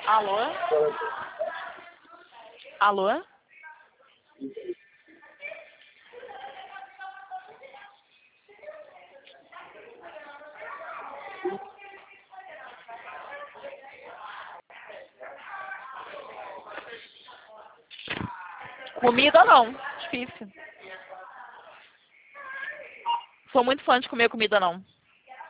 Alô? Alô? Comida não, difícil. Sou muito fã de comer comida não.